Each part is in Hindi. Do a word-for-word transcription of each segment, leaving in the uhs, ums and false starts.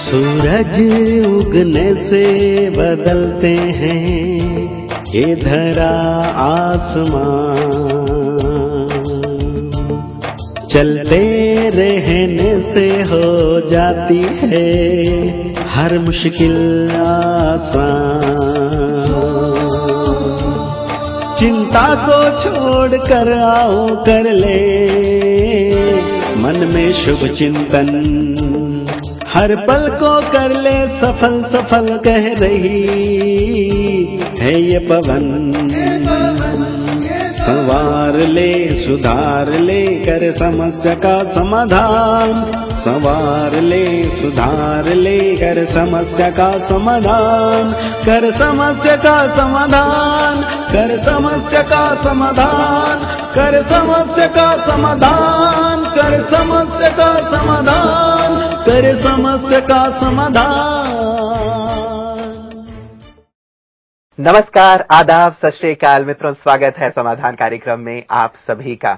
सूरज उगने से बदलते हैं ये धरा आसमां, चलते रहने से हो जाती है हर मुश्किल आसान। चिंता को छोड़ कर आओ कर ले मन में शुभ चिंतन, हर पल को कर ले सफल सफल कह रही है ये पवन। संवार ले सुधार ले कर समस्या का समाधान, संवार ले सुधार ले कर समस्या का समाधान, कर समस्या का समाधान, कर समस्या का समाधान, कर समस्या का समाधान, कर समस्या का समाधान, कर समस्या का समाधान। नमस्कार, आदाब, सत श्री अकाल मित्रों, स्वागत है समाधान कार्यक्रम में आप सभी का।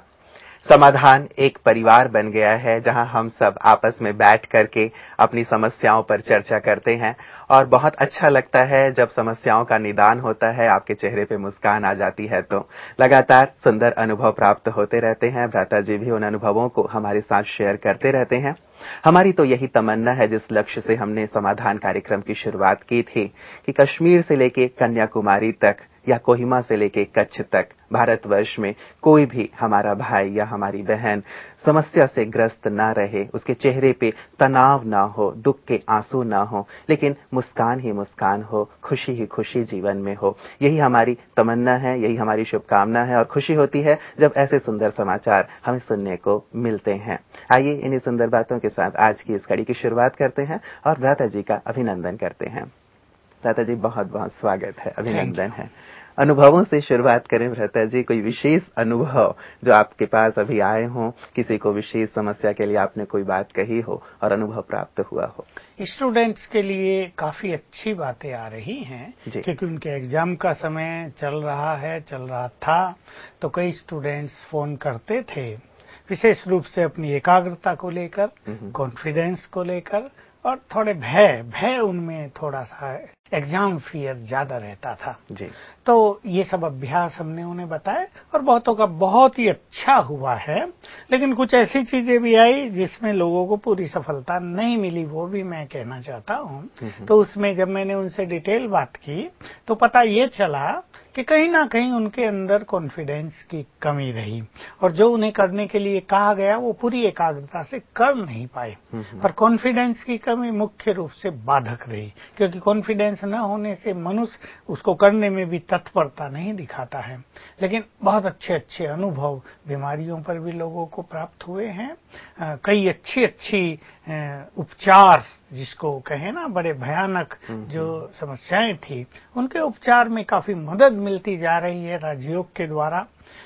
समाधान एक परिवार बन गया है जहां हम सब आपस में बैठ करके अपनी समस्याओं पर चर्चा करते हैं और बहुत अच्छा लगता है जब समस्याओं का निदान होता है, आपके चेहरे पे मुस्कान आ जाती है। तो लगातार सुंदर अनुभव प्राप्त होते रहते हैं। भ्राता जी भी उन अनुभवों को हमारे साथ शेयर करते रहते हैं। हमारी तो यही तमन्ना है, जिस लक्ष्य से हमने समाधान कार्यक्रम की शुरुआत की थी, कि कश्मीर से लेके कन्याकुमारी तक या कोहिमा से लेके कच्छ तक भारतवर्ष में कोई भी हमारा भाई या हमारी बहन समस्या से ग्रस्त ना रहे, उसके चेहरे पे तनाव ना हो, दुख के आंसू ना हो, लेकिन मुस्कान ही मुस्कान हो, खुशी ही खुशी जीवन में हो। यही हमारी तमन्ना है, यही हमारी शुभकामना है और खुशी होती है जब ऐसे सुंदर समाचार हमें सुनने को मिलते हैं। आइए इन्हीं सुंदर बातों के साथ आज की इस कड़ी की शुरुआत करते हैं और भ्राता जी का अभिनंदन करते हैं। भ्राता जी, बहुत बहुत स्वागत है, अभिनंदन है। अनुभवों से शुरुआत करें भ्राता जी। कोई विशेष अनुभव जो आपके पास अभी आए हों, किसी को विशेष समस्या के लिए आपने कोई बात कही हो और अनुभव प्राप्त हुआ हो। स्टूडेंट्स के लिए काफी अच्छी बातें आ रही हैं क्योंकि उनके एग्जाम का समय चल रहा है, चल रहा था, तो कई स्टूडेंट्स फोन करते थे विशेष रूप से अपनी एकाग्रता को लेकर, कॉन्फिडेंस को लेकर और थोड़े भय भय उनमें थोड़ा सा एग्जाम फियर ज्यादा रहता था जी। तो ये सब अभ्यास हमने उन्हें बताए और बहुतों का बहुत ही अच्छा हुआ है। लेकिन कुछ ऐसी चीजें भी आई जिसमें लोगों को पूरी सफलता नहीं मिली, वो भी मैं कहना चाहता हूँ। तो उसमें जब मैंने उनसे डिटेल बात की तो पता ये चला कि कहीं ना कहीं उनके अंदर कॉन्फिडेंस की कमी रही और जो उन्हें करने के लिए कहा गया वो पूरी एकाग्रता से कर नहीं पाए। पर कॉन्फिडेंस की कमी मुख्य रूप से बाधक रही, क्योंकि कॉन्फिडेंस न होने से मनुष्य उसको करने में भी तत्परता नहीं दिखाता है। लेकिन बहुत अच्छे अच्छे अनुभव बीमारियों पर भी लोगों को प्राप्त हुए हैं। आ, कई अच्छी अच्छी आ, उपचार जिसको कहे ना, बड़े भयानक जो समस्याएं थी उनके उपचार में काफी मदद मिलती जा रही है राजयोग के द्वारा,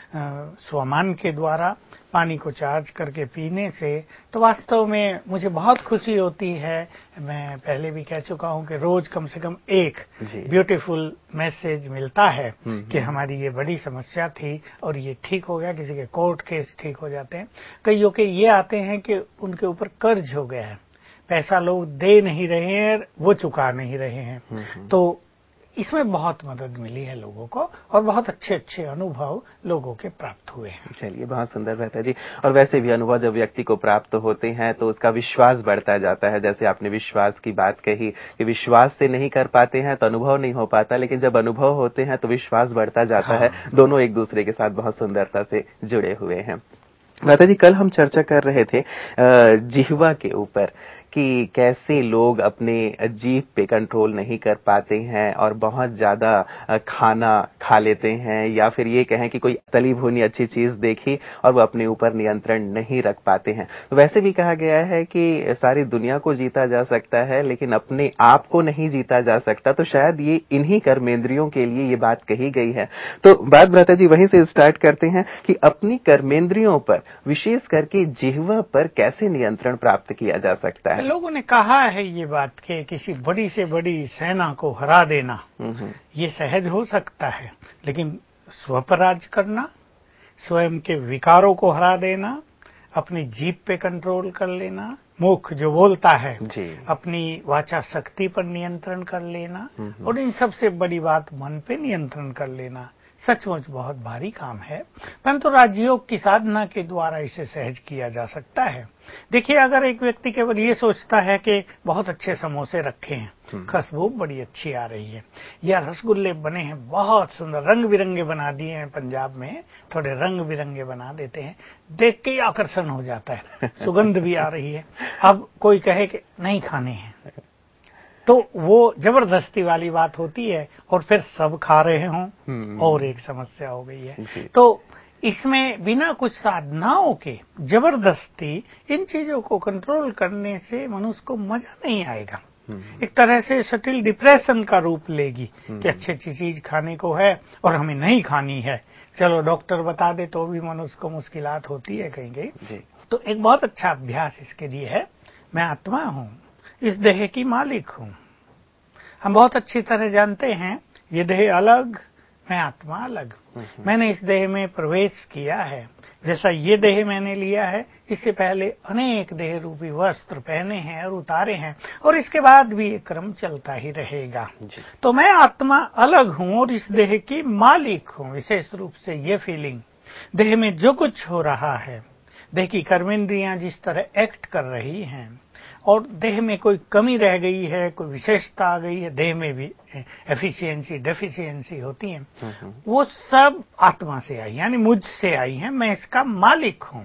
स्वमान के द्वारा, पानी को चार्ज करके पीने से। तो वास्तव में मुझे बहुत खुशी होती है। मैं पहले भी कह चुका हूं कि रोज कम से कम एक ब्यूटीफुल मैसेज मिलता है कि हमारी ये बड़ी समस्या थी और ये ठीक हो गया। किसी के कोर्ट केस ठीक हो जाते हैं, कईयों के ये आते हैं कि उनके ऊपर कर्ज हो गया है, पैसा लोग दे नहीं रहे हैं, वो चुका नहीं रहे हैं। तो इसमें बहुत मदद मिली है लोगों को और बहुत अच्छे अच्छे अनुभव लोगों के प्राप्त हुए हैं। चलिए, बहुत सुंदर रहता है जी। और वैसे भी अनुभव जब व्यक्ति को प्राप्त होते हैं तो उसका विश्वास बढ़ता जाता है। जैसे आपने विश्वास की बात कही कि विश्वास से नहीं कर पाते हैं तो अनुभव नहीं हो पाता, लेकिन जब अनुभव होते हैं तो विश्वास बढ़ता जाता हाँ। है। दोनों एक दूसरे के साथ बहुत सुंदरता से जुड़े हुए हैं। भ्राता जी, कल हम चर्चा कर रहे थे जिह्वा के ऊपर कि कैसे लोग अपने जीभ पे कंट्रोल नहीं कर पाते हैं और बहुत ज्यादा खाना खा लेते हैं, या फिर ये कहें कि कोई तली भुनी अच्छी चीज देखी और वो अपने ऊपर नियंत्रण नहीं रख पाते हैं। तो वैसे भी कहा गया है कि सारी दुनिया को जीता जा सकता है लेकिन अपने आप को नहीं जीता जा सकता। तो शायद ये इन्हीं कर्मेंद्रियों के लिए ये बात कही गई है। तो बात भ्राता जी वहीं से स्टार्ट करते हैं कि अपनी कर्मेंद्रियों पर, विशेष करके जिह्वा पर कैसे नियंत्रण प्राप्त किया जा सकता है। लोगों ने कहा है ये बात कि किसी बड़ी से बड़ी सेना को हरा देना ये सहज हो सकता है, लेकिन स्वपराज करना, स्वयं के विकारों को हरा देना, अपनी जीभ पे कंट्रोल कर लेना, मुख जो बोलता है जी। अपनी वाचा शक्ति पर नियंत्रण कर लेना और इन सबसे बड़ी बात मन पे नियंत्रण कर लेना सचमुच बहुत भारी काम है, परंतु राजयोग की साधना के द्वारा इसे सहज किया जा सकता है। देखिए, अगर एक व्यक्ति केवल ये सोचता है कि बहुत अच्छे समोसे रखे हैं, खुशबू बड़ी अच्छी आ रही है, या रसगुल्ले बने हैं बहुत सुंदर, रंग बिरंगे बना दिए हैं, पंजाब में थोड़े रंग बिरंगे बना देते हैं, देख के ही आकर्षण हो जाता है, सुगंध भी आ रही है, अब कोई कहे कि नहीं खाने हैं तो वो जबरदस्ती वाली बात होती है और फिर सब खा रहे हों और एक समस्या हो गई है। तो इसमें बिना कुछ साधनाओं के जबरदस्ती इन चीजों को कंट्रोल करने से मनुष्य को मजा नहीं आएगा, एक तरह से सटिल डिप्रेशन का रूप लेगी कि अच्छी अच्छी चीज खाने को है और हमें नहीं खानी है, चलो डॉक्टर बता दे तो भी मनुष्य को मुश्किलात होती है कहीं कहीं। तो एक बहुत अच्छा अभ्यास इसके लिए है, मैं आत्मा हूँ, इस देह की मालिक हूँ। हम बहुत अच्छी तरह जानते हैं ये देह अलग, मैं आत्मा अलग। मैंने इस देह में प्रवेश किया है, जैसा ये देह मैंने लिया है, इससे पहले अनेक देह रूपी वस्त्र पहने हैं और उतारे हैं और इसके बाद भी ये क्रम चलता ही रहेगा। तो मैं आत्मा अलग हूँ और इस देह की मालिक हूँ। विशेष रूप से ये फीलिंग, देह में जो कुछ हो रहा है, देह की कर्मेंद्रियां जिस तरह एक्ट कर रही हैं और देह में कोई कमी रह गई है, कोई विशेषता आ गई है, देह में भी एफिशिएंसी डेफिशिएंसी होती है, वो सब आत्मा से आई, यानी मुझ से आई है, मैं इसका मालिक हूं।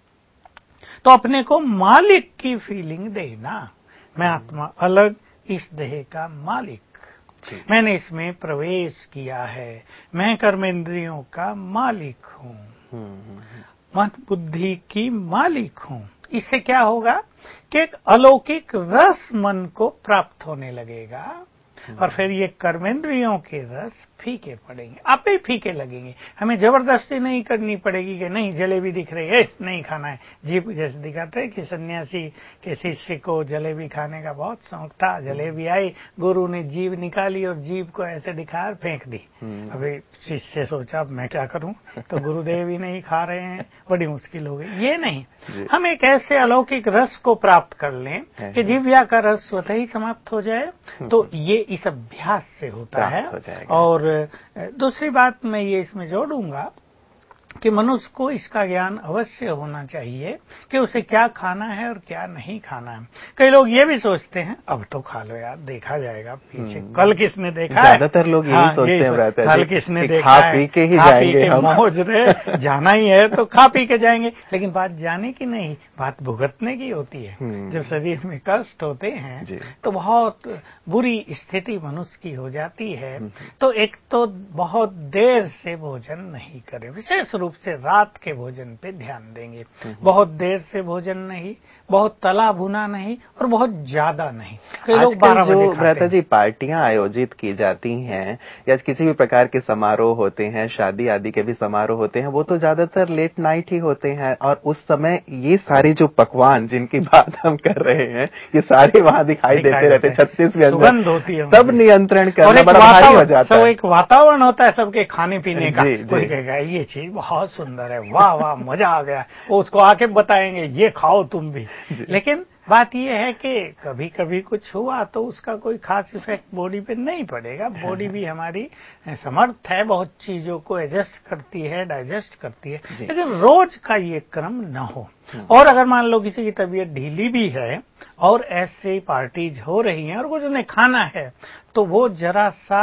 तो अपने को मालिक की फीलिंग देना, मैं आत्मा अलग, इस देह का मालिक, मैंने इसमें प्रवेश किया है, मैं कर्मेंद्रियों का मालिक हूं, मन बुद्धि की मालिक हूं। इससे क्या होगा कि एक अलौकिक रस मन को प्राप्त होने लगेगा और फिर ये कर्मेंद्रियों के रस फीके पड़ेंगे, आप ही फीके लगेंगे। हमें जबरदस्ती नहीं करनी पड़ेगी कि नहीं जलेबी दिख रही है नहीं खाना है। जीभ जैसे दिखाते हैं कि सन्यासी के शिष्य को जलेबी खाने का बहुत शौक था, जलेबी आई, गुरु ने जीभ निकाली और जीभ को ऐसे दिखा फेंक दी। अभी शिष्य सोचा अब मैं क्या करूं, तो गुरुदेव ही नहीं खा रहे हैं, बड़ी मुश्किल हो गई। ये नहीं, हम एक ऐसे अलौकिक रस को प्राप्त कर लें कि जिह्वा का रस स्वतः ही समाप्त हो जाए। तो ये इस अभ्यास से होता है। और दूसरी बात मैं ये इसमें जोड़ूंगा कि मनुष्य को इसका ज्ञान अवश्य होना चाहिए कि उसे क्या खाना है और क्या नहीं खाना है। कई लोग ये भी सोचते हैं अब तो खा लो यार, देखा जाएगा पीछे, कल किसने देखा है, ज्यादातर लोग यही सोचते हैं, कल किसने देखा है, खा पी के ही जाएंगे, मौज रहे, जाना ही है तो खा पी के जाएंगे। लेकिन बात जाने की नहीं, बात भुगतने की होती है। जब शरीर में कष्ट होते हैं तो बहुत बुरी स्थिति मनुष्य की हो जाती है। तो एक तो बहुत देर से भोजन नहीं करें, विशेष रूप से रात के भोजन पे ध्यान देंगे। बहुत देर से भोजन नहीं, बहुत तला भुना नहीं और बहुत ज्यादा नहीं। कई लोग बारह बजे खाते हैं। भ्राता जी पार्टियां आयोजित की जाती हैं या किसी भी प्रकार के समारोह होते हैं, शादी आदि के भी समारोह होते हैं, वो तो ज्यादातर लेट नाइट ही होते हैं और उस समय ये सारे जो पकवान जिनकी बात हम कर रहे हैं ये सारे वहां दिखाई देते रहते, छत्तीस व्यंजन होती है, सब नियंत्रण करना बड़ा भारी हो जाता है। सब एक वातावरण होता है सबके खाने पीने का। कोई कहेगा ये चीज बहुत सुंदर है, वाह वाह मजा आ गया, उसको आके बताएंगे ये खाओ तुम भी। लेकिन बात यह है कि कभी कभी कुछ हुआ तो उसका कोई खास इफेक्ट बॉडी पे नहीं पड़ेगा। बॉडी भी हमारी समर्थ है, बहुत चीजों को एडजस्ट करती है, डाइजेस्ट करती है, लेकिन रोज का ये क्रम न हो। और अगर मान लो किसी की तबीयत ढीली भी है और ऐसे पार्टीज हो रही हैं और कुछ उन्हें खाना है तो वो जरा सा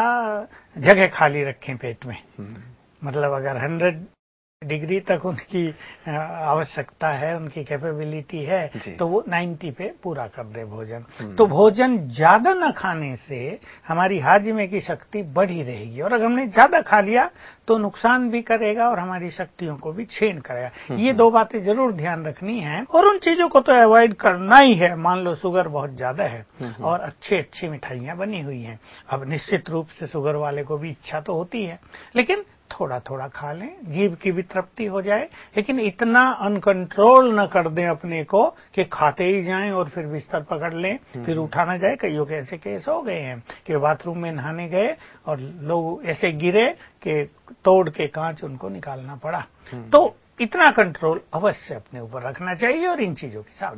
जगह खाली रखें पेट में। मतलब अगर हंड्रेड डिग्री तक उनकी आवश्यकता है, उनकी कैपेबिलिटी है, तो वो नब्बे पे पूरा कर दे भोजन। तो भोजन ज्यादा न खाने से हमारी हाजमे की शक्ति बढ़ी रहेगी और अगर हमने ज्यादा खा लिया तो नुकसान भी करेगा और हमारी शक्तियों को भी छीन करेगा। ये दो बातें जरूर ध्यान रखनी है और उन चीजों को तो अवॉइड करना ही है। मान लो शुगर बहुत ज्यादा है और अच्छी अच्छी मिठाइयां बनी हुई हैं, अब निश्चित रूप से शुगर वाले को भी इच्छा तो होती है, लेकिन थोड़ा थोड़ा खा लें, जीभ की भी तृप्ति हो जाए, लेकिन इतना अनकंट्रोल न कर दें अपने को कि खाते ही जाएं और फिर बिस्तर पकड़ लें, फिर उठा ना जाए। कईयों के ऐसे केस हो गए हैं कि बाथरूम में नहाने गए और लोग ऐसे गिरे कि तोड़ के कांच उनको निकालना पड़ा। तो इतना कंट्रोल अवश्य अपने ऊपर रखना चाहिए और इन चीजों की सावधानी।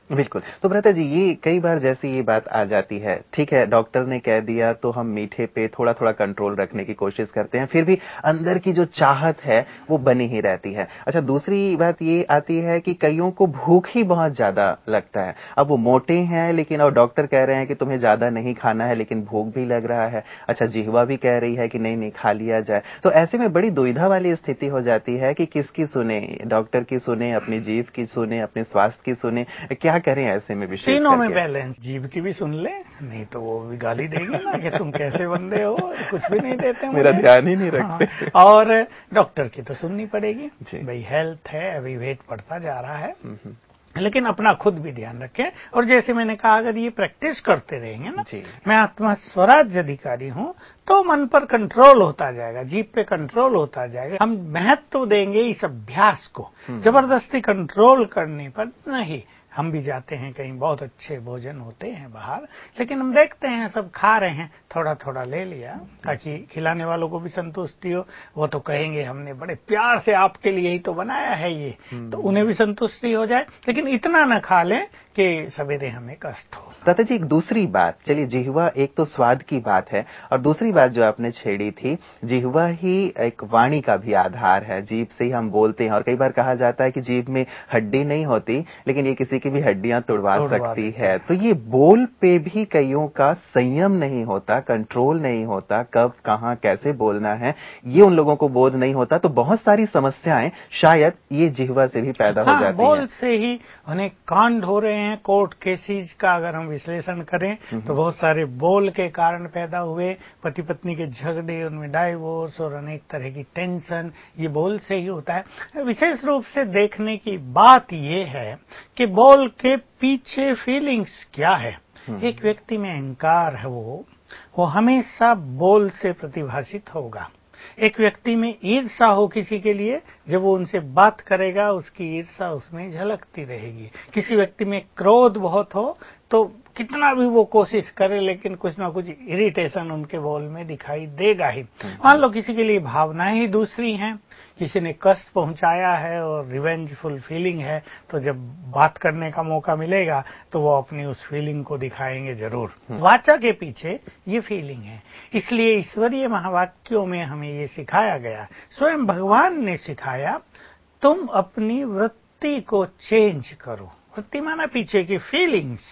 बिल्कुल। तो भ्राता जी, ये कई बार जैसे ये बात आ जाती है, ठीक है, डॉक्टर ने कह दिया तो हम मीठे पे थोड़ा थोड़ा कंट्रोल रखने की कोशिश करते हैं, फिर भी अंदर की जो चाहत है वो बनी ही रहती है। अच्छा, दूसरी बात ये आती है कि कईयों को भूख ही बहुत ज्यादा लगता है। अब वो मोटे हैं लेकिन और डॉक्टर कह रहे हैं कि तुम्हें ज्यादा नहीं खाना है, लेकिन भूख भी लग रहा है। अच्छा, जिह्वा भी कह रही है कि नहीं नहीं खा लिया जाए। तो ऐसे में बड़ी दुविधा वाली स्थिति हो जाती है कि किसकी सुने, डॉक्टर की सुने, अपनी जीभ की सुने, अपने स्वास्थ्य की सुने, क्या करें ऐसे में? विशेष तीनों में बैलेंस, जीभ की भी सुन ले, नहीं तो वो भी गाली देगी ना कि तुम कैसे बंदे हो, कुछ भी नहीं देते मुझे, मेरा ध्यान ही नहीं रखते। हाँ, और डॉक्टर की तो सुननी पड़ेगी भाई, हेल्थ है, अभी वेट बढ़ता जा रहा है, लेकिन अपना खुद भी ध्यान रखें। और जैसे मैंने कहा, अगर ये प्रैक्टिस करते रहेंगे ना, मैं आत्मा स्वराज्य अधिकारी हूं, तो मन पर कंट्रोल होता जाएगा, जीभ पे कंट्रोल होता जाएगा। हम महत्व देंगे इस अभ्यास को, जबरदस्ती कंट्रोल करने पर नहीं। हम भी जाते हैं कहीं, बहुत अच्छे भोजन होते हैं बाहर, लेकिन हम देखते हैं सब खा रहे हैं, थोड़ा थोड़ा ले लिया ताकि खिलाने वालों को भी संतुष्टि हो। वो तो कहेंगे हमने बड़े प्यार से आपके लिए ही तो बनाया है ये, तो उन्हें भी संतुष्टि हो जाए, लेकिन इतना न खा लें कि सवेरे हमें कष्ट हो। दादा जी, एक दूसरी बात, चलिए जिह्वा एक तो स्वाद की बात है, और दूसरी बात जो आपने छेड़ी थी, जिह्वा ही एक वाणी का भी आधार है, जीभ से ही हम बोलते हैं। और कई बार कहा जाता है कि जीभ में हड्डी नहीं होती, लेकिन ये किसी की भी हड्डियां तोड़वा सकती है। तो ये बोल पे भी कईयों का संयम नहीं होता, कंट्रोल नहीं होता, कब कहां कैसे बोलना है ये उन लोगों को बोध नहीं होता। तो बहुत सारी समस्याएं शायद ये जिह्वा से भी पैदा हो जाती हैं। बोल से ही अनेक कांड हो रहे हैं। कोर्ट केसेज का अगर हम विश्लेषण करें तो बहुत सारे बोल के कारण पैदा हुए, पति पत्नी के झगड़े, उनमें डाइवोर्स और अनेक तरह की टेंशन, ये बोल से ही होता है। विशेष रूप से देखने की बात ये है कि बोल के पीछे फीलिंग्स क्या है। एक व्यक्ति में अहंकार है, वो वो हमेशा बोल से प्रतिभाषित होगा। एक व्यक्ति में ईर्ष्या हो किसी के लिए, जब वो उनसे बात करेगा उसकी ईर्ष्या उसमें झलकती रहेगी। किसी व्यक्ति में क्रोध बहुत हो तो कितना भी वो कोशिश करे, लेकिन कुछ ना कुछ इरिटेशन उनके बोल में दिखाई देगा ही। मान लो किसी के लिए भावनाएं ही दूसरी हैं, किसी ने कष्ट पहुंचाया है और रिवेंजफुल फीलिंग है, तो जब बात करने का मौका मिलेगा तो वो अपनी उस फीलिंग को दिखाएंगे जरूर। वाचा के पीछे ये फीलिंग है। इसलिए ईश्वरीय महावाक्यों में हमें ये सिखाया गया, स्वयं भगवान ने सिखाया, तुम अपनी वृत्ति को चेंज करो। वृत्ति माना पीछे की फीलिंग्स।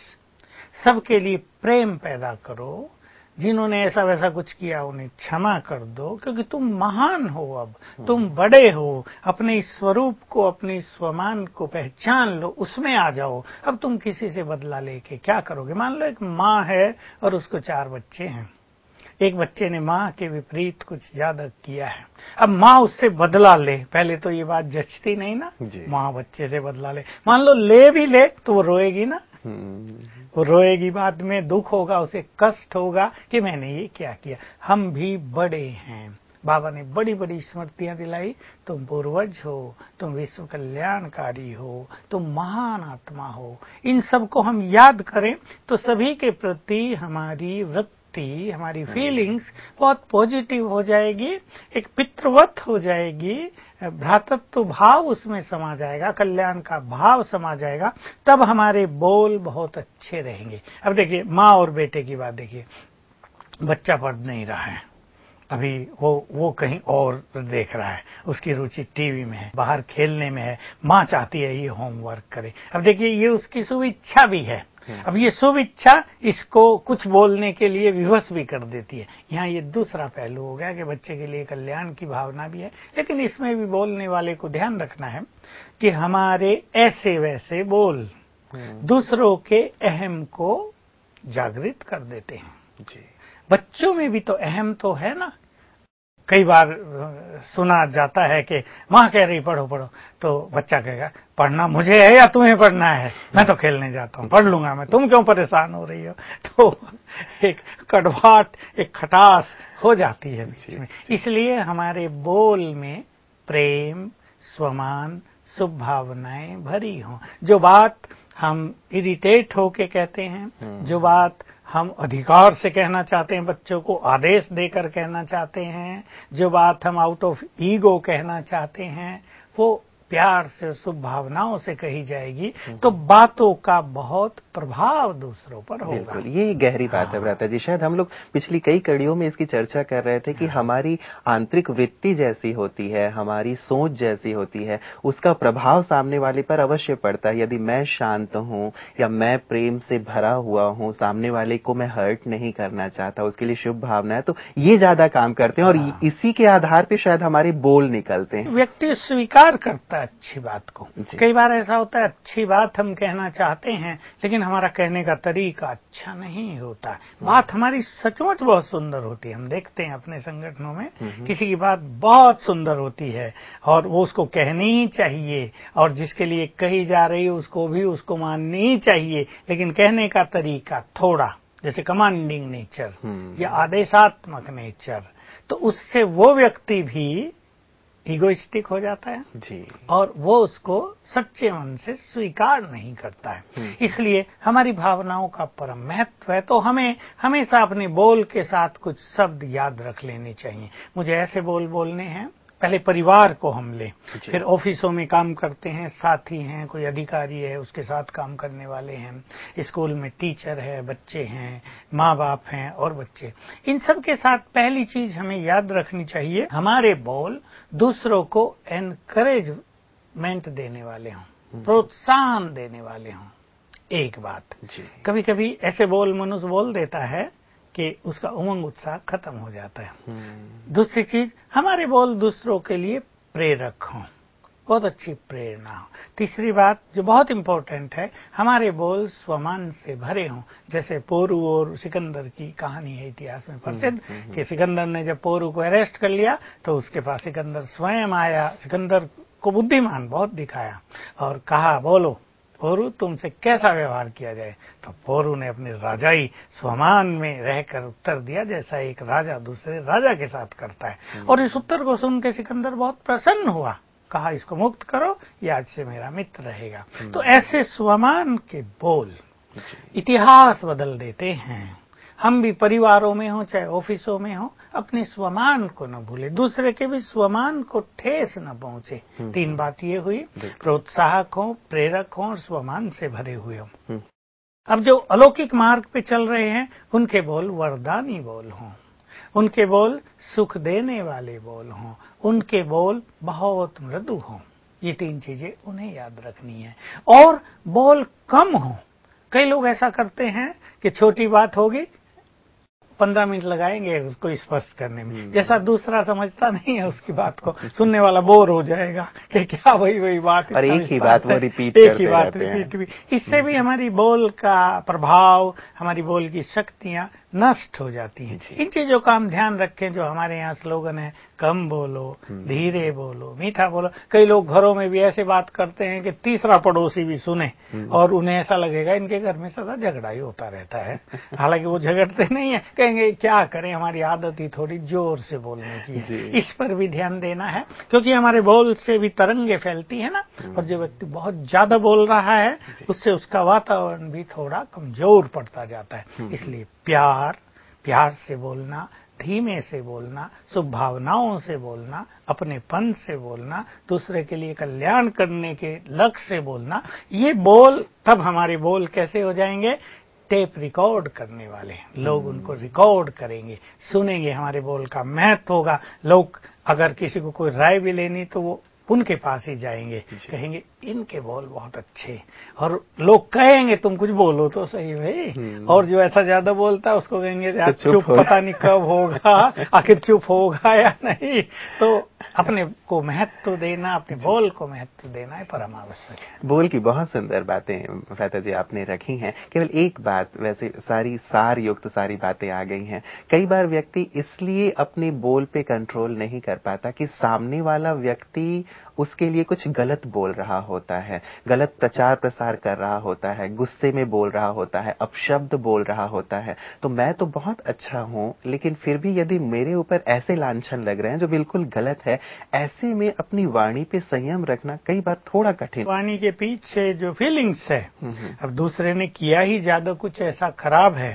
सबके लिए प्रेम पैदा करो, जिन्होंने ऐसा वैसा कुछ किया उन्हें क्षमा कर दो, क्योंकि तुम महान हो, अब तुम बड़े हो। अपने स्वरूप को, अपने स्वमान को पहचान लो, उसमें आ जाओ। अब तुम किसी से बदला लेके क्या करोगे? मान लो एक माँ है और उसको चार बच्चे हैं, एक बच्चे ने माँ के विपरीत कुछ ज्यादा किया है, अब माँ उससे बदला ले, पहले तो ये बात जचती नहीं ना, माँ बच्चे से बदला ले। मान लो ले भी ले तो वो रोएगी ना, वो रोएगी, बाद में दुख होगा, उसे कष्ट होगा कि मैंने ये क्या किया। हम भी बड़े हैं, बाबा ने बड़ी बड़ी स्मृतियां दिलाई, तुम पूर्वज हो, तुम विश्व कल्याणकारी हो, तुम महान आत्मा हो। इन सब को हम याद करें तो सभी के प्रति हमारी वृत्ति, हमारी फीलिंग्स बहुत पॉजिटिव हो जाएगी, एक पितृवत हो जाएगी, भ्रातृत्व भाव उसमें समा जाएगा, कल्याण का भाव समा जाएगा, तब हमारे बोल बहुत अच्छे रहेंगे। अब देखिए माँ और बेटे की बात देखिए, बच्चा पढ़ नहीं रहा है, अभी वो वो कहीं और देख रहा है, उसकी रुचि टीवी में है, बाहर खेलने में है, माँ चाहती है ये होमवर्क करे। अब देखिए ये उसकी शुभ इच्छा भी है, अब ये शुभ इच्छा इसको कुछ बोलने के लिए विवश भी कर देती है। यहाँ ये दूसरा पहलू हो गया कि बच्चे के लिए कल्याण की भावना भी है, लेकिन इसमें भी बोलने वाले को ध्यान रखना है कि हमारे ऐसे वैसे बोल दूसरों के अहम को जागृत कर देते हैं। जी, बच्चों में भी तो अहम तो है ना। कई बार सुना जाता है कि माँ कह रही पढ़ो पढ़ो, तो बच्चा कहेगा पढ़ना मुझे है या तुम्हें पढ़ना है, मैं तो खेलने जाता हूँ, पढ़ लूंगा मैं, तुम क्यों परेशान हो रही हो। तो एक कड़वाहट, एक खटास हो जाती है बीच में। इसलिए हमारे बोल में प्रेम, स्वमान, शुभ भावनाएं भरी हों। जो बात हम इरिटेट होके कहते हैं, जो बात हम अधिकार से कहना चाहते हैं, बच्चों को आदेश देकर कहना चाहते हैं, जो बात हम आउट ऑफ ईगो कहना चाहते हैं, वो प्यार से, शुभ भावनाओं से कही जाएगी तो बातों का बहुत प्रभाव दूसरों पर होगा। बिल्कुल, ये गहरी बात है भ्राता जी। शायद हम लोग पिछली कई कड़ियों में इसकी चर्चा कर रहे थे कि हमारी आंतरिक वृत्ति जैसी होती है, हमारी सोच जैसी होती है, उसका प्रभाव सामने वाले पर अवश्य पड़ता है। यदि मैं शांत हूं या मैं प्रेम से भरा हुआ हूं, सामने वाले को मैं हर्ट नहीं करना चाहता, उसके लिए शुभ भावना है, तो ये ज्यादा काम करते हैं और इसी के आधार पर शायद हमारे बोल निकलते हैं। व्यक्ति स्वीकार करता है अच्छी बात को। कई बार ऐसा होता है अच्छी बात हम कहना चाहते हैं लेकिन हमारा कहने का तरीका अच्छा नहीं होता। बात हमारी सचमुच बहुत सुंदर होती है। हम देखते हैं अपने संगठनों में किसी की बात बहुत सुंदर होती है और वो उसको कहनी ही चाहिए और जिसके लिए कही जा रही है उसको भी उसको माननी ही चाहिए, लेकिन कहने का तरीका थोड़ा जैसे कमांडिंग नेचर या आदेशात्मक नेचर, तो उससे वो व्यक्ति भी इगोइस्टिक हो जाता है जी। और वो उसको सच्चे मन से स्वीकार नहीं करता है। इसलिए हमारी भावनाओं का परम महत्व है। तो हमें हमेशा अपने बोल के साथ कुछ शब्द याद रख लेने चाहिए। मुझे ऐसे बोल बोलने हैं। पहले परिवार को हम लें, फिर ऑफिसों में काम करते हैं, साथी हैं, कोई अधिकारी है, उसके साथ काम करने वाले हैं, स्कूल में टीचर है, बच्चे हैं, माँ बाप हैं और बच्चे। इन सब के साथ पहली चीज हमें याद रखनी चाहिए, हमारे बोल दूसरों को एनकरेजमेंट देने वाले हों, प्रोत्साहन देने वाले हों। एक बात, कभी कभी ऐसे बोल मनुष्य बोल देता है कि उसका उमंग उत्साह खत्म हो जाता है। दूसरी चीज, हमारे बोल दूसरों के लिए प्रेरक हों, बहुत अच्छी प्रेरणा हो। तीसरी बात जो बहुत इंपॉर्टेंट है, हमारे बोल स्वमान से भरे हों। जैसे पोरू और सिकंदर की कहानी है इतिहास में प्रसिद्ध कि सिकंदर ने जब पोरू को अरेस्ट कर लिया तो उसके पास सिकंदर स्वयं आया, सिकंदर को बुद्धिमान बहुत दिखाया और कहा बोलो पोरू तुमसे कैसा व्यवहार किया जाए। तो पोरू ने अपने राजाई स्वमान में रहकर उत्तर दिया जैसा एक राजा दूसरे राजा के साथ करता है। और इस उत्तर को सुन के सिकंदर बहुत प्रसन्न हुआ, कहा इसको मुक्त करो, ये आज से मेरा मित्र रहेगा। तो ऐसे स्वमान के बोल इतिहास बदल देते हैं। हम भी परिवारों में हो चाहे ऑफिसों में हो, अपने स्वमान को न भूले, दूसरे के भी स्वमान को ठेस न पहुंचे। तीन बात ये हुई, प्रोत्साहक हो, प्रेरक हो और स्वमान से भरे हुए हो। अब जो अलौकिक मार्ग पे चल रहे हैं उनके बोल वरदानी बोल हों, उनके बोल सुख देने वाले बोल हों, उनके बोल बहुत मृदु हों। ये तीन चीजें उन्हें याद रखनी है। और बोल कम हो। कई लोग ऐसा करते हैं कि छोटी बात होगी, पंद्रह मिनट लगाएंगे उसको स्पष्ट करने में, जैसा दूसरा समझता नहीं है उसकी बात को, सुनने वाला बोर हो जाएगा कि क्या वही वही बात, और एक ही बात वो रिपीट एक ही बात रिपीट भी। इससे भी हमारी बोल का प्रभाव, हमारी बोल की शक्तियां नष्ट हो जाती हैं। इन चीजों का हम ध्यान रखें। जो हमारे यहाँ स्लोगन है, कम बोलो, धीरे बोलो, मीठा बोलो। कई लोग घरों में भी ऐसे बात करते हैं कि तीसरा पड़ोसी भी सुने और उन्हें ऐसा लगेगा इनके घर में सदा झगड़ा ही होता रहता है। हालांकि वो झगड़ते नहीं है, कहेंगे क्या करें, हमारी आदत ही थोड़ी जोर से बोलने की है। इस पर भी ध्यान देना है क्योंकि हमारे बोल से भी तरंगे फैलती है ना, और जो व्यक्ति बहुत ज्यादा बोल रहा है उससे उसका वातावरण भी थोड़ा कमजोर पड़ता जाता है। इसलिए प्यार प्यार से बोलना, धीमे से बोलना, शुभ भावनाओं से बोलना, अपनेपन से बोलना, दूसरे के लिए कल्याण करने के लक्ष्य से बोलना, ये बोल तब हमारे बोल कैसे हो जाएंगे, टेप रिकॉर्ड करने वाले लोग उनको रिकॉर्ड करेंगे, सुनेंगे, हमारे बोल का महत्व होगा। लोग अगर किसी को कोई राय भी लेनी तो वो उनके पास ही जाएंगे, कहेंगे इनके बोल बहुत अच्छे, और लोग कहेंगे तुम कुछ बोलो तो सही भाई। और जो ऐसा ज्यादा बोलता है उसको कहेंगे यार तो चुप, पता नहीं कब होगा, आखिर चुप होगा या नहीं। तो अपने को महत्व देना, अपने बोल को महत्व देना है परम आवश्यक है। बोल की बहुत सुंदर बातें भ्राता जी आपने रखी हैं। केवल एक बात, वैसे सारी सार युक्त सारी बातें आ गई हैं। कई बार व्यक्ति इसलिए अपने बोल पे कंट्रोल नहीं कर पाता कि सामने वाला व्यक्ति उसके लिए कुछ गलत बोल रहा होता है, गलत प्रचार प्रसार कर रहा होता है, गुस्से में बोल रहा होता है, अपशब्द बोल रहा होता है। तो मैं तो बहुत अच्छा हूं, लेकिन फिर भी यदि मेरे ऊपर ऐसे लांछन लग रहे हैं जो बिल्कुल गलत है, ऐसे में अपनी वाणी पे संयम रखना कई बार थोड़ा कठिन। वाणी के पीछे जो फीलिंग्स है, अब दूसरे ने किया ही ज्यादा कुछ ऐसा खराब है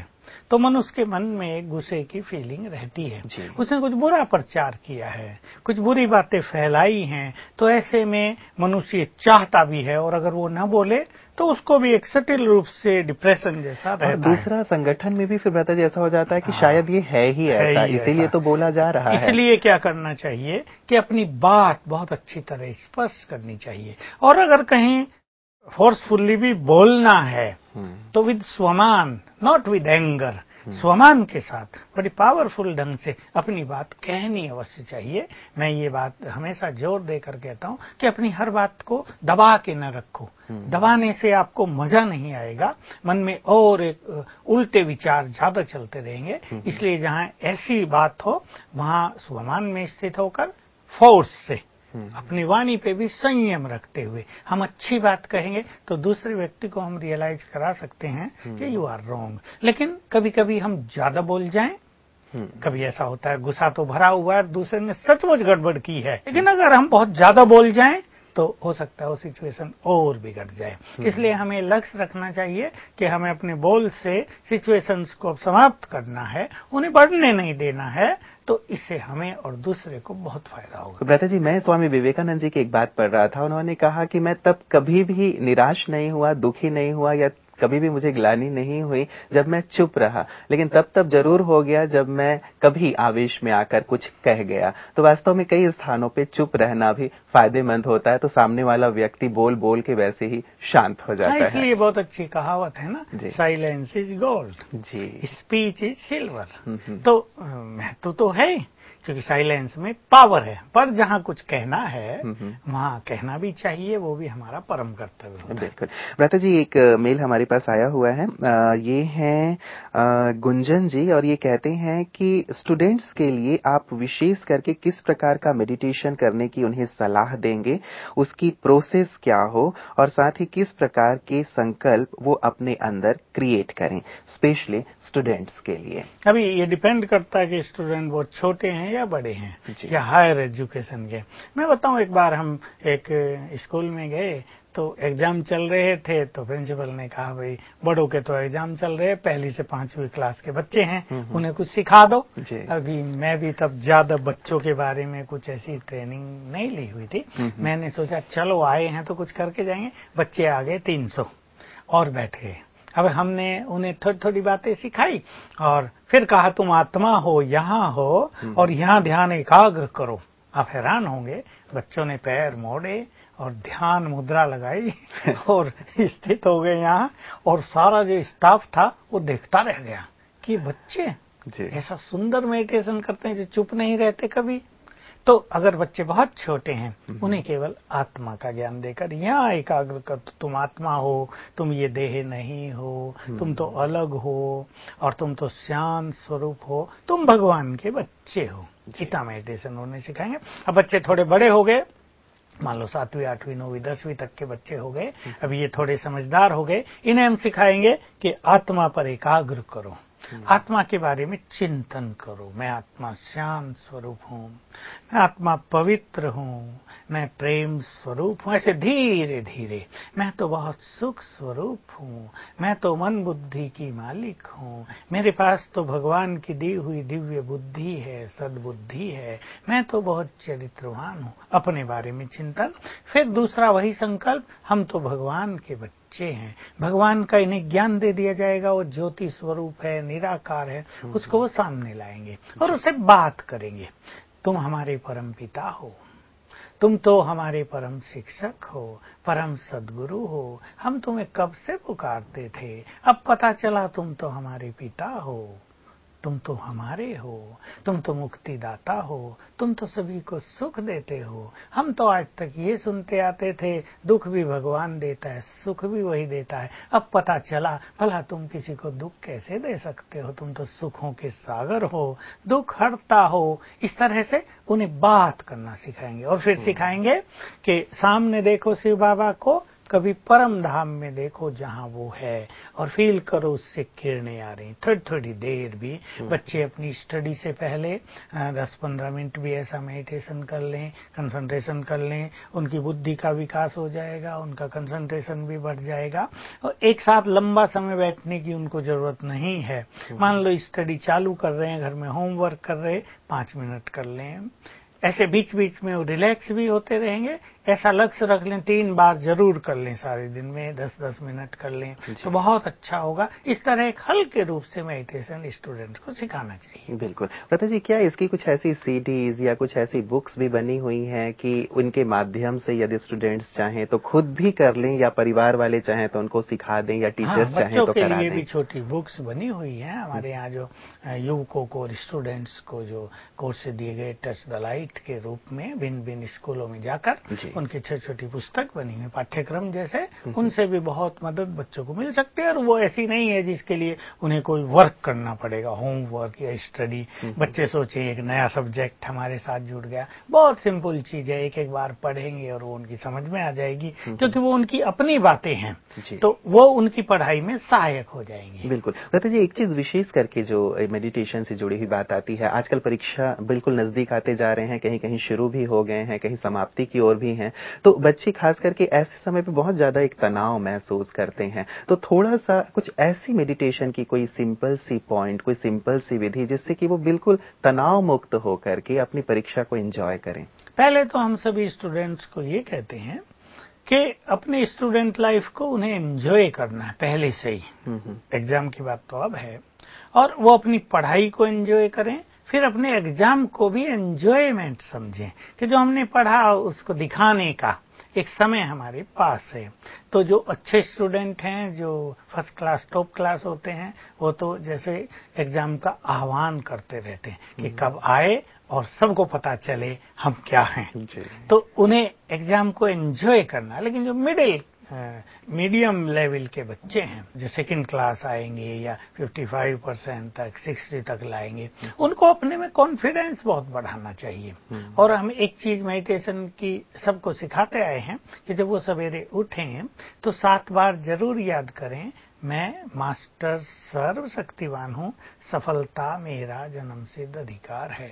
तो मनुष्य के मन में गुस्से की फीलिंग रहती है। उसने कुछ बुरा प्रचार किया है, कुछ बुरी बातें फैलाई हैं, तो ऐसे में मनुष्य चाहता भी है और अगर वो न बोले तो उसको भी एक सटिल रूप से डिप्रेशन जैसा रहता है। दूसरा संगठन में भी फिर भ्राता जी ऐसा हो जाता है कि शायद ये है ही ऐसा, इसीलिए तो बोला जा रहा है। इसलिए क्या करना चाहिए कि अपनी बात बहुत अच्छी तरह स्पष्ट करनी चाहिए, और अगर कहीं फोर्सफुली भी बोलना है तो विद स्वमान, नॉट विद एंगर, स्वमान के साथ बड़ी पावरफुल ढंग से अपनी बात कहनी अवश्य चाहिए। मैं ये बात हमेशा जोर देकर कहता हूँ कि अपनी हर बात को दबा के न रखो। दबाने से आपको मजा नहीं आएगा, मन में और एक उल्टे विचार ज्यादा चलते रहेंगे। इसलिए जहाँ ऐसी बात हो वहाँ स्वमान में स्थित होकर फोर्स से अपनी वाणी पे भी संयम रखते हुए हम अच्छी बात कहेंगे तो दूसरे व्यक्ति को हम रियलाइज करा सकते हैं कि यू आर रॉन्ग। लेकिन कभी कभी हम ज्यादा बोल जाएं, कभी ऐसा होता है गुस्सा तो भरा हुआ है, दूसरे ने सचमुच गड़बड़ की है, लेकिन अगर हम बहुत ज्यादा बोल जाएं तो हो सकता है वो सिचुएशन और बिगड़ जाए। इसलिए हमें लक्ष्य रखना चाहिए कि हमें अपने बोल से सिचुएशंस को समाप्त करना है, उन्हें बढ़ने नहीं देना है, तो इससे हमें और दूसरे को बहुत फायदा होगा। तो भ्राता जी, मैं स्वामी विवेकानंद जी की एक बात पढ़ रहा था, उन्होंने कहा कि मैं तब कभी भी निराश नहीं हुआ, दुखी नहीं हुआ, या कभी भी मुझे ग्लानि नहीं हुई जब मैं चुप रहा, लेकिन तब तब जरूर हो गया जब मैं कभी आवेश में आकर कुछ कह गया। तो वास्तव में कई स्थानों पे चुप रहना भी फायदेमंद होता है, तो सामने वाला व्यक्ति बोल बोल के वैसे ही शांत हो जाता है। इसलिए बहुत अच्छी कहावत है ना, साइलेंस इज गोल्ड, जी, स्पीच इज सिल्वर। तो महत्व तो है क्योंकि साइलेंस में पावर है, पर जहाँ कुछ कहना है वहाँ कहना भी चाहिए, वो भी हमारा परम कर्तव्य होता है। बिल्कुल। भ्राता जी, एक मेल हमारे पास आया हुआ है, आ, ये हैं गुंजन जी, और ये कहते हैं कि स्टूडेंट्स के लिए आप विशेष करके किस प्रकार का मेडिटेशन करने की उन्हें सलाह देंगे, उसकी प्रोसेस क्या हो, और साथ ही किस प्रकार के संकल्प वो अपने अंदर क्रिएट करें, स्पेशली स्टूडेंट्स के लिए। अभी ये डिपेंड करता है कि स्टूडेंट बहुत छोटे हैं या बड़े हैं या हायर एजुकेशन के। मैं बताऊं, एक बार हम एक स्कूल में गए तो एग्जाम चल रहे थे, तो प्रिंसिपल ने कहा भाई बड़ों के तो एग्जाम चल रहे हैं, पहली से पांचवी क्लास के बच्चे हैं, उन्हें कुछ सिखा दो। अभी मैं भी तब ज्यादा बच्चों के बारे में कुछ ऐसी ट्रेनिंग नहीं ली हुई थी। मैंने सोचा चलो आए हैं तो कुछ करके जाएंगे। बच्चे आ गए तीन सौ और बैठ गए। अब हमने उन्हें थोड़ी थोड़ी बातें सिखाई और फिर कहा तुम आत्मा हो, यहाँ हो और यहाँ ध्यान एकाग्र करो। आप हैरान होंगे, बच्चों ने पैर मोड़े और ध्यान मुद्रा लगाई और स्थित हो गए यहाँ, और सारा जो स्टाफ था वो देखता रह गया कि बच्चे ऐसा सुंदर मेडिटेशन करते हैं जो चुप नहीं रहते कभी। तो अगर बच्चे बहुत छोटे हैं उन्हें केवल आत्मा का ज्ञान देकर यहाँ एकाग्र कर, तुम आत्मा हो, तुम ये देह नहीं हो, तुम तो अलग हो और तुम तो शांत स्वरूप हो, तुम भगवान के बच्चे हो। इतना मेडिटेशन उन्हें सिखाएंगे। अब बच्चे थोड़े बड़े हो गए, मान लो सातवीं आठवीं नौवीं दसवीं तक के बच्चे हो गए, अब ये थोड़े समझदार हो गए, इन्हें हम सिखाएंगे कि आत्मा पर एकाग्र करो, आत्मा के बारे में चिंतन करो। मैं आत्मा शांत स्वरूप हूँ, मैं आत्मा पवित्र हूँ, मैं प्रेम स्वरूप हूँ। ऐसे धीरे धीरे मैं तो बहुत सुख स्वरूप हूँ, मैं तो मन बुद्धि की मालिक हूँ, मेरे पास तो भगवान की दी हुई दिव्य बुद्धि है, सद्बुद्धि है, मैं तो बहुत चरित्रवान हूँ। अपने बारे में चिंतन। फिर दूसरा वही संकल्प, हम तो भगवान के बच्चे हैं, भगवान का इन्हें ज्ञान दे दिया जाएगा, वो ज्योति स्वरूप है, निराकार है, उसको वो सामने लाएंगे और उससे बात करेंगे। तुम हमारे परम पिता हो, तुम तो हमारे परम शिक्षक हो, परम सद्गुरु हो, हम तुम्हें कब से पुकारते थे, अब पता चला तुम तो हमारे पिता हो, तुम तो हमारे हो, तुम तो मुक्तिदाता हो, तुम तो सभी को सुख देते हो। हम तो आज तक ये सुनते आते थे दुख भी भगवान देता है, सुख भी वही देता है, अब पता चला भला तुम किसी को दुख कैसे दे सकते हो, तुम तो सुखों के सागर हो, दुख हरता हो। इस तरह से उन्हें बात करना सिखाएंगे और फिर सिखाएंगे कि सामने देखो शिव बाबा को, कभी परम धाम में देखो जहां वो है और फील करो उससे किरणें आ रही। थोड़ी थोड़ी देर भी बच्चे अपनी स्टडी से पहले दस पंद्रह मिनट भी ऐसा मेडिटेशन कर लें, कंसंट्रेशन कर लें, उनकी बुद्धि का विकास हो जाएगा, उनका कंसंट्रेशन भी बढ़ जाएगा। और एक साथ लंबा समय बैठने की उनको जरूरत नहीं है। मान लो स्टडी चालू कर रहे हैं, घर में होमवर्क कर रहे, पांच मिनट कर लें, ऐसे बीच बीच में वो रिलैक्स भी होते रहेंगे। ऐसा लक्ष्य रख लें, तीन बार जरूर कर लें, सारे दिन में दस दस मिनट कर लें तो बहुत अच्छा होगा। इस तरह एक हल्के रूप से मेडिटेशन स्टूडेंट को सिखाना चाहिए। बिल्कुल। लता जी, क्या इसकी कुछ ऐसी सीडीज या कुछ ऐसी बुक्स भी बनी हुई हैं कि उनके माध्यम से यदि स्टूडेंट्स चाहें तो खुद भी कर लें, या परिवार वाले चाहें तो उनको सिखा दें, या टीचर्स हाँ, चाहें तो करा दें? बच्चों के लिए भी छोटी बुक्स बनी हुई हैं हमारे यहाँ। जो युवकों को और स्टूडेंट्स को जो कोर्स दिए गए टच द लाइट के रूप में भिन्न भिन्न स्कूलों में जाकर उनकी छोटी छोटी पुस्तक बनी हुई पाठ्यक्रम जैसे, उनसे भी बहुत मदद बच्चों को मिल सकती है। और वो ऐसी नहीं है जिसके लिए उन्हें कोई वर्क करना पड़ेगा, होमवर्क या स्टडी। बच्चे सोचे एक नया सब्जेक्ट हमारे साथ जुड़ गया, बहुत सिंपल चीज है, एक एक बार पढ़ेंगे और वो उनकी समझ में आ जाएगी, क्योंकि वो उनकी अपनी बातें हैं तो वो उनकी पढ़ाई में सहायक हो जाएंगे। बिल्कुल। लता जी, एक चीज विशेष करके जो मेडिटेशन से जुड़ी हुई बात आती है, आजकल परीक्षा बिल्कुल नजदीक आते जा रहे हैं, कहीं कहीं शुरू भी हो गए हैं, कहीं समाप्ति की ओर भी हैं, तो बच्चे खास करके ऐसे समय पे बहुत ज्यादा एक तनाव महसूस करते हैं। तो थोड़ा सा कुछ ऐसी मेडिटेशन की कोई सिंपल सी पॉइंट, कोई सिंपल सी विधि जिससे कि वो बिल्कुल तनाव मुक्त होकर के अपनी परीक्षा को एंजॉय करें। पहले तो हम सभी स्टूडेंट्स को ये कहते हैं कि अपने स्टूडेंट लाइफ को उन्हें एंजॉय करना है पहले से ही। एग्जाम की बात तो अब है, और वो अपनी पढ़ाई को एंजॉय करें, फिर अपने एग्जाम को भी एंजॉयमेंट समझें कि जो हमने पढ़ा उसको दिखाने का एक समय हमारे पास है। तो जो अच्छे स्टूडेंट हैं, जो फर्स्ट क्लास टॉप क्लास होते हैं, वो तो जैसे एग्जाम का आह्वान करते रहते हैं कि कब आए और सबको पता चले हम क्या हैं। तो उन्हें एग्जाम को एंजॉय करना। लेकिन जो मिडिल मीडियम लेवल के बच्चे हैं, जो सेकंड क्लास आएंगे या पचपन परसेंट तक साठ तक लाएंगे, उनको अपने में कॉन्फिडेंस बहुत बढ़ाना चाहिए। और हम एक चीज मेडिटेशन की सबको सिखाते आए हैं कि जब वो सवेरे उठें तो सात बार जरूर याद करें, मैं मास्टर सर्वशक्तिवान हूँ, सफलता मेरा जन्म सिद्ध अधिकार है।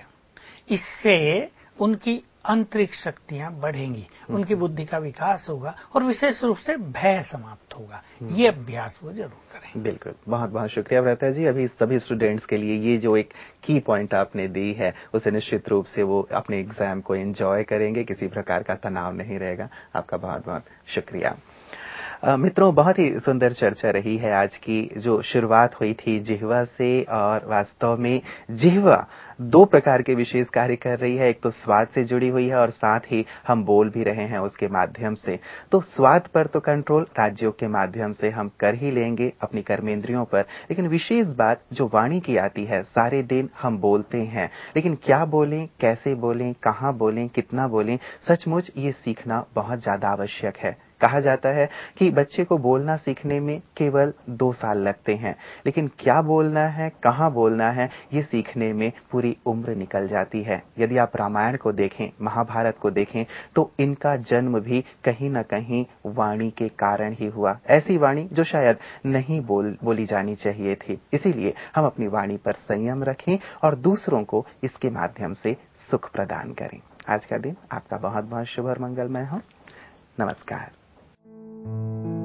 इससे उनकी आंतरिक शक्तियां बढ़ेंगी, उनकी बुद्धि का विकास होगा और विशेष रूप से भय समाप्त होगा। ये अभ्यास वो जरूर करें। बिल्कुल, बहुत बहुत शुक्रिया लता जी। अभी सभी स्टूडेंट्स के लिए ये जो एक की पॉइंट आपने दी है, उसे निश्चित रूप से वो अपने एग्जाम को एंजॉय करेंगे, किसी प्रकार का तनाव नहीं रहेगा। आपका बहुत बहुत शुक्रिया। मित्रों, बहुत ही सुंदर चर्चा रही है आज की। जो शुरुआत हुई थी जिह्वा से, और वास्तव में जिह्वा दो प्रकार के विशेष कार्य कर रही है। एक तो स्वाद से जुड़ी हुई है और साथ ही हम बोल भी रहे हैं उसके माध्यम से। तो स्वाद पर तो कंट्रोल राज्यों के माध्यम से हम कर ही लेंगे अपनी कर्मेंद्रियों पर, लेकिन विशेष बात जो वाणी की आती है, सारे दिन हम बोलते हैं, लेकिन क्या बोलें, कैसे बोलें, कहाँ बोलें, कितना बोलें, सचमुच ये सीखना बहुत ज्यादा आवश्यक है। कहा जाता है कि बच्चे को बोलना सीखने में केवल दो साल लगते हैं, लेकिन क्या बोलना है, कहाँ बोलना है, ये सीखने में पूरी उम्र निकल जाती है। यदि आप रामायण को देखें, महाभारत को देखें, तो इनका जन्म भी कहीं न कहीं वाणी के कारण ही हुआ। ऐसी वाणी जो शायद नहीं बोल बोली जानी चाहिए थी। इसीलिए हम अपनी वाणी पर संयम रखें और दूसरों को इसके माध्यम से सुख प्रदान करें। आज का दिन आपका बहुत बहुत शुभ और मंगलमय हो। नमस्कार।